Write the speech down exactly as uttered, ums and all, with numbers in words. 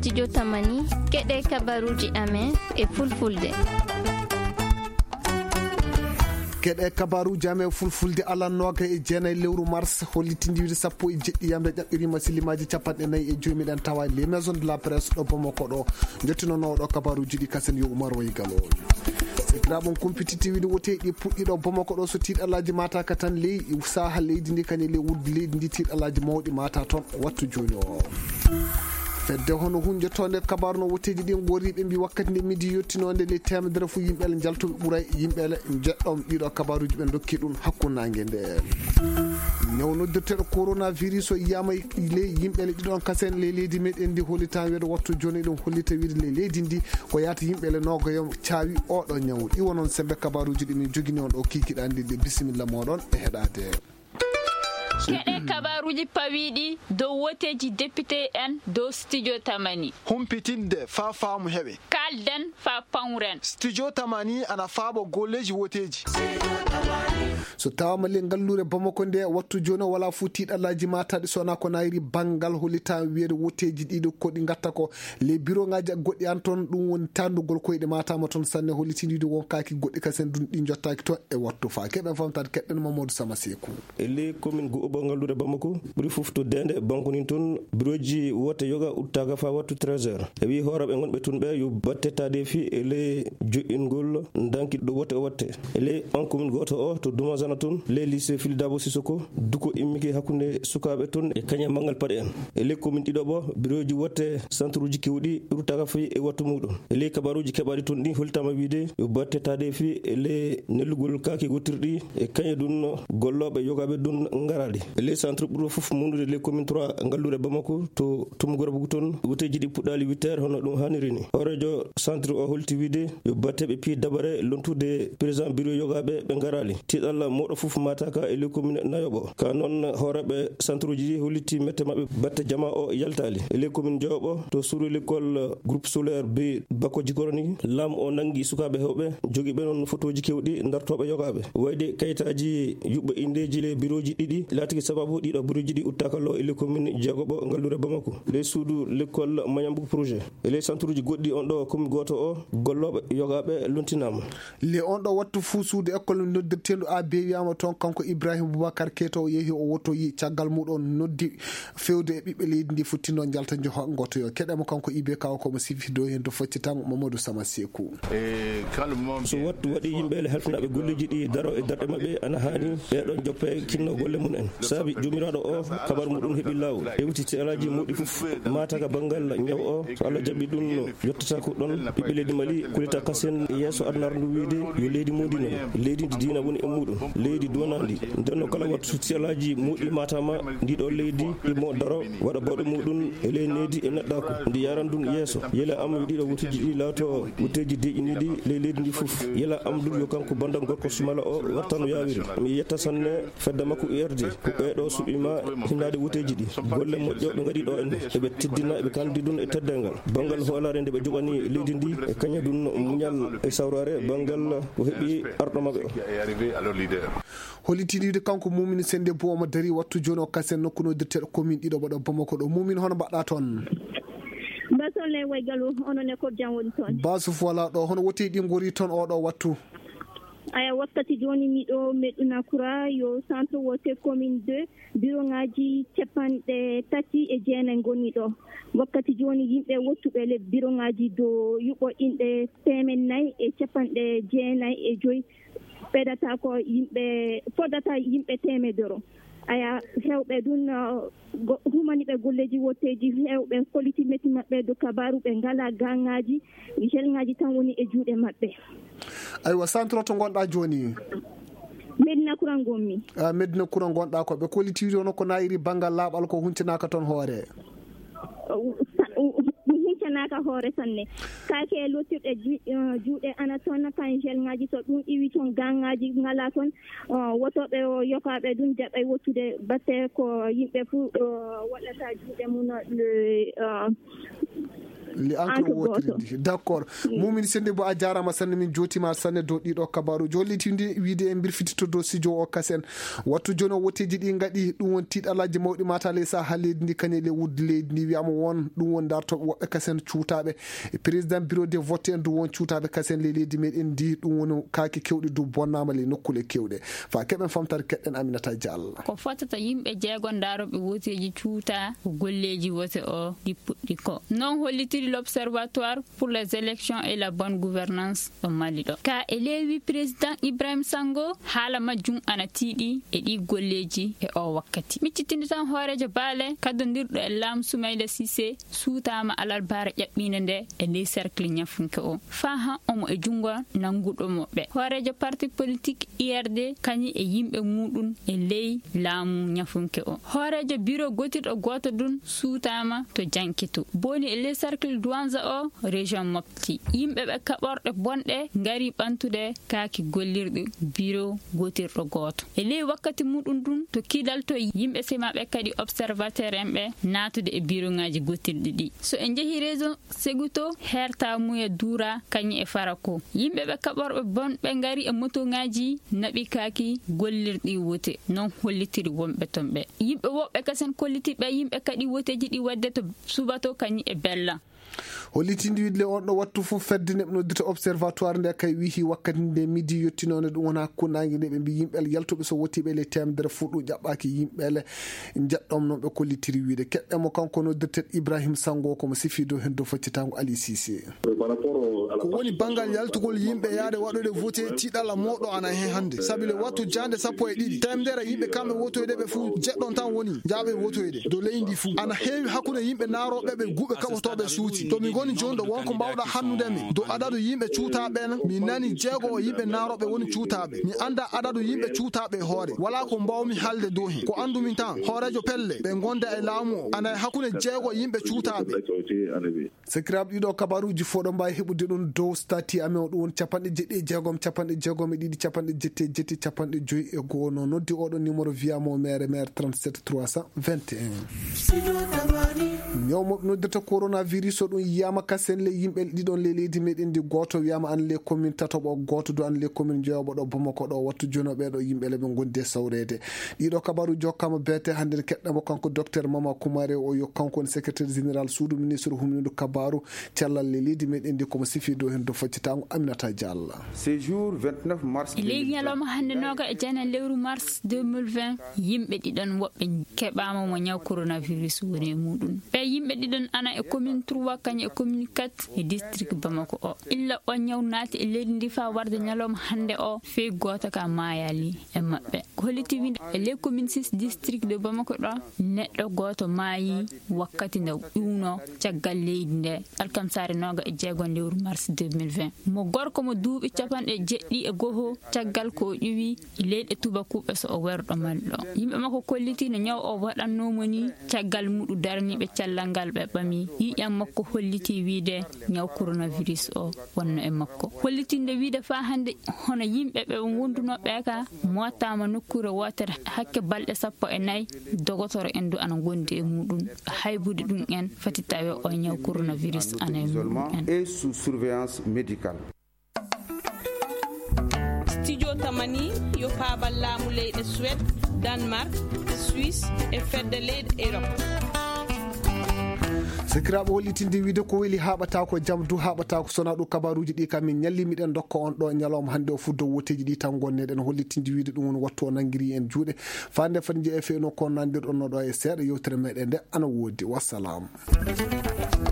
studio Tamani keɗe kabaruji amen e fulfulde. keɗe kabaruji amen fulfulde alannoga e jeenayi lewru mars hollitindiri sappo e jeɗɗi yamde ƴaɓɓirima silimaji capanɗe nayyi e joyi miɗen tawa les maisons de la presse ɗo Bamako ɗo jettinono ɗo kabaruji ɗi kasen yo Oumar Waygalo. Sekiraɓon kumpititi wiide woteɗi puɗɗiɗo Bamako ɗo so tiiɗalaji mataka tan ley saha leydi ndi kañum ley wudde leydi ndi tiiɗalaji mawɗi mata toon wattu joni o. fedde hono hunjotonde kabaru no woteji ɗin goriɓe mbi wakkati nde midi yettinode le temedere fu yimɓele jaltuɓe ɓuuray yimɓele jeɗɗom ɗiɗo kabaruji ɓe dokki ɗum hakkunnangue nde ñaw noddirteɗo coronavirus o yiyama ley yimɓele ɗiɗon kasen ley leydi meɗen ndi hollita wiide wattu joni ɗum hollita wiide ley leydi ndi ko yata yimɓele nogoyo caawi oɗo ñawu ɗi wonon sembe kabaruji ɗi min jogini on ɗo kikiɗandi ɗe bisimilla moɗon e heɗade keɗe kabaruji pawiɗi dow woteji député en dow studio Tamani. humpitinde fa faamu heɓe kalden fa pawren. studio Tamani ana faabo golleji woteji. so tawama le ngallure Bamako nde wattu joni wala fu tiiɗallaji mataɗi sowona ko nayri banggal hollita wiide woteji ɗiɗo koɗi gatta ko les bureau ngaji goɗɗi an toon ɗum woni tandugol koyɗe matama toon sanne hollitinde wonkaki goɗɗi kasen ɗum ɗi jottaki toon e wattu fa keɓe famtade keɗɗen Mamadou Sama Sekou ele commune go obo ngallure Bamako ɓuuri foftodede bankunin toon bureau ji wote yoga uttaga fa wattu treize heures e wi horaɓe gonɓe tun ɓe yo battetade fi ele joƴƴingol danki ɗo wote o watte ele on commune goto o to Dumazana toon le lycée Phil Dabo Sissoko duko immiki hakkunde sukaɓe toon e kaña mangal paɗe en ele commune ɗiɗo ɓo bureau ji wotte centre uji kewɗi uttaka fi e wattu muɗum ele kabaruji keɓaɗi toon ɗi holtama wiide yo battetade fi ele nellugol kaki gottirɗi e kaña ɗum golloɓe yogaɓe ɗum garali les centre ɓuuro fof mundude les commune trois ngallure Bamako to tumgora bugu toon woteji ɗi puɗɗali huit heures hono ɗum hanniri ni horejo centre o holti wiide yo batteɓe piye dabare lontude président bureau yogaɓe ɓe garali tiɗalla moɗo fof mataka e les commune nayoɓo ka noon horeɓe centre uji ɗi holliti mette mabɓe batte jama o yaltali e les commune jowoɓo to suru l'école groupe solaire b Bako Jikoroni lam o nangi sukaɓe hewɓe joguiɓe noon photoji kewɗi dartoɓe yogaɓe wayde kayitaji yuɓɓo indeji les bureau ji ɗiɗi latiki sababu ɗiɗo bureau ji ɗi uttaka lo e les commune jeegoɓo ngallure Bamako les suudu l'école Magnamboug projet e les centre uji goɗɗi on ɗo commune goto o golloɓe yogaɓe lontinama le on ɗo wattu fuu suudu école noddirtendu a be wiyama toon kanko Ibrahima Boubacar Keita o yeehi o wottoyi caggal muɗon noddi fewde e ɓiɓɓe leydi ndi futtino jalta joho gotoyo keɗemo kanko ibe kaw komo sifi do hen to focci tan Mamadou Sama Sekou so wattu waɗi yimɓele helfinaɓe golleji ɗi daro e darɗe mabɓe ana hani ɓeɗon joppe kinno golle mum en saabi jomiraɗo o kabaru muɗum heeɓi lawol hewtiti alaji muɗi foof mataka banggal ñaw o so Allah jaɓi ɗum yettata ko ɗon ɓiɓɓe leydi Mali kulita kasen yesso adnardu wiide yo leydi mudi non leydi ndi dina woni e muɗum leydi donandi ndenno kala wattu tialaji muɗi matama ndiɗo leydi imo daro waɗa bawɗe muɗum e ley nedi e neɗɗako ndi yaran ɗum yesso yela am ɗiɗo wutuji ɗi lawto wuteji deƴƴiniɗi ley leydi ndi foof yela Amdoul yo kanko bandam gorko sumala o wattano yawiri mi yetta sanne fedda makko U R D ko ɓeɗo suɓima hindade wuteji ɗi golle moƴƴo ɓe gaɗi ɗo en eɓe teddina eɓe kandi ɗum e teddengal bangal hoolare nde ɓe joɓani leydi ndi e kaña ɗum muñal e sawrare bangal ko heeɓi arɗo mabɓe o hollitiniide kanko Mumine Sende Bo omo dari wattu joni o kasen nokku noddirteɗo commune ɗiɗo ɓaɗo Bamako ɗo Mumine hono mbaɗɗa toon basole Waygalo onon e ko jam woni toon basu voilà ɗo hono woti ɗi gori toon oɗo wattu aya wakkati joni miɗo meɗɗuna kura yo centre wote commune deux bureau ngaji capanɗe tati e jeenayi goni ɗo wakkati joni yimɓe wottuɓe le bureau ngaji dow yuɓɓo inɗe temen nayyi e capanɗe jeenayi e joyyi ɓeɗata ko yimɓe fodata yimɓe temedoro aya hewɓe ɗum humaniɓe golleji wotteji hewɓe koliti metti mabɓe do kabaru ɓe ngala gangaji gel ngaji tan woni e juuɗe mabɓe aywa centre to gonɗa joni Medina Kuran gommi a Medina Kuran gonɗa ko ɓe kolitiri ono ko nayiri banggal laaɓal ko huncinaka toon hoore huncanaka hoore sanne kake lottirɗe juuɗe ana toon kan gel ngaji so ɗum iwi toon gangaji ngala toon wotoɓe yokaɓe ɗum jaɓay wottude batte ko yimɓe fuu waɗata juuɗe mum li encre wotiri d' accord mumin sende bo a jarama sanne min jotima sanne dow ɗiɗo kabaru jollitinde wiide e birfitito dow studio o kasen wattu joni o woteji ɗi gaɗi ɗum won tiiɗalaji mawɗi mata ley saha leydi ndi kañe le wudde leydi ndi wiyama won ɗum won dartoɓe woɓɓe kasen cuutaɓe e président bureau de vote en ɗum won cuutaɓe kasen le leydi meɗen ndi ɗum woni kaake kewɗe du bonnama le nokkule kewɗe fa keɓen famtare keɗɗen Aminata Diallo ko fotata yimɓe jeegon daroɓe woteji cuuta ko golleji wote o ɗi puɗɗi ko non hollitiri l'observatoire pour les élections et la bonne gouvernance ɗo Mali ɗo ka e lewi président Ibrahim Sango haala majjum ana tiiɗi e ɗi golleji e o wakkati miccitinde tan hoorejo baale kaddodirɗo e laam Soumaïla Cissé suutama alal baara ƴaɓɓinde nde e ley cercle ñafunke o fa ha omo e jungo nanguɗo moɓɓe hoorejo parti politique I R D kañi e yimɓe muɗum e ley laamu ñafunke o hoorejo bureau gotirɗo goto dun suutama to jankitu boni e ley cercle douanza o région Mopti yimɓe ɓe kaɓorɗe bonɗe ngari ɓantude kaaki gollirɗe bureau gotirɗo goto e ley wakkati muɗum dun to kidal to yimɓe semaɓe kadi observateur en ɓe natude e bureau ngaji gotirɗi ɗi so en jeehi région Seguto herta muya dura kañi e farako yimɓe ɓe kaɓorɓe bonɓe ngari e moto ngaji naɓi kaaki gollirɗi wote non hollitiri wonɓe ton ɓe yimɓe woɓɓe kasen kollitiɓe yimɓe kadi woteji ɗi wadde to subato kañi e bella hollitinde widle on ɗo wattu fof fedde neɓe noddita observatoire nde kay wihi wakkati nde midi yettinone ɗum wona hakkunnague nde ɓe mbi yimɓele yaltuɓe so wottiɓe le temedere fuɗɗu ƴaɓɓaki yimɓele jaɗɗom noon ɓe kollitiri wiide keɗɗemo kanko noddirtet Ibrahim Sango komo sifido hen dow faccitango Ali Cissé ko woni bangal yaltugol yimɓe yaade waɗode voté tiɗalla moɗo ana hen hande saabi le wattu jande sappo e ɗiɗi temedere yimɓe kamɓe wotoyde ɓe fuu jeɗɗon tan woni jaaɓe wotoyde dow leydi fuu ana heewi hakkude yimɓe naaroɓe ɓe guuɓe kaɓotoɓe suuti to mi goni joni ɗo wonko mbawɗa hannudemi dow adadu yimɓe cuutaɓen mi nani jeego o yimɓe naaroɓe woni cuutaɓe mi anda adadu yimɓe cuutaɓe hoore wala ko mbawmi halde dow hen ko andumi tan hoorejo pelle ɓe gonda e laamu o ana hakkude jeego yimɓe cuutaɓe sakiraɓe ɗiɗo kabaruji fo ɗo mbawi heɓude ɗum dow stati amen o ɗum woni capanɗe jeɗɗi e jeegom capanɗe jeegom e ɗiɗi capanɗe jetti e jetti capanɗe joyyi e goho no noddi oɗo numéro wiyamo maire maire trente-sept trois cent vingt et un ñawmoɓe noddirta coronavirus o ɗum yiyama kasen le yimɓe ɗiɗon le leydi meɗen ndi goto wiyama an le commune tatoɓo goto do an le commune jeeyoɓo ɗo Bamako ɗo wattu joni ɓeɗo yimɓe le ɓe gondi e sawrede ɗiɗo kabaruji hokkama beete hande keɗɗamo kanko docteur Mama Koumare o yo kanko woni secrétaire général suudu ministre humnidu kabaru cellal le leydi meɗen ndi komo sifi do hen do faccitango Aminata Diallo ce jour vingt-neuf mars leydi ñalawma hande noga e jeenan lewru mars deux mille vingt yimɓe ɗiɗon woɓɓe keɓama mo ñaw coronavirus woni e muɗum ɓe yimɓe ɗiɗon ana e commune trois kañum e commune quatre e district Bamako o illa o ñaw naati e leydi ndi fa warde ñalawma hande o fe goto ka mayali e mabɓe holliti winde e ley commune six district de Bamako ɗo neɗɗo goto maayi wakkati nde ƴuwno caggal leydi nde alkamsare noga e jeegon lewru mars deux mille vingt mo gorko mo duuɓi capanɗe jeɗɗi e goho caggal ko ƴuwi leyɗe tubakuɓe so o werɗo Mali ɗo yimɓe makko kolliti no ñaw o waɗannomo ni caggal muɗum darniɓe cellal ngal ɓe ɓami yiƴam makko holliti wiide ñaw coronavirus o wonno e makko hollitinde wiide fa hande hono yimɓe ɓe wondunoɓe ka mottama nokkure wotere hakke balɗe sappo e nayyi dogotoro en du ana gondi e muɗum haybude ɗum en fati tawi o ñaw coronavirus ana e muɗum et sous surveillance médicale. Studio Tamani yo paabal laamu leyɗe Suède, Danemark, Suisse e fedde leyɗe Europe. sakiraɓe hollitinde wiide ko weeli haɓata ko jaam du haɓata ko sona ɗo kabaruji ɗi kam min ñallimiɗen dokka on ɗo ñalawma hande o fu dow woteji ɗi tan gonneɗen hollitinde wiide ɗum woni wattu o nanguiri en juuɗe fande fati je e feno ko nandirɗon no ɗo e seeɗa yewtere meɗen nde ana woodi wassalamu.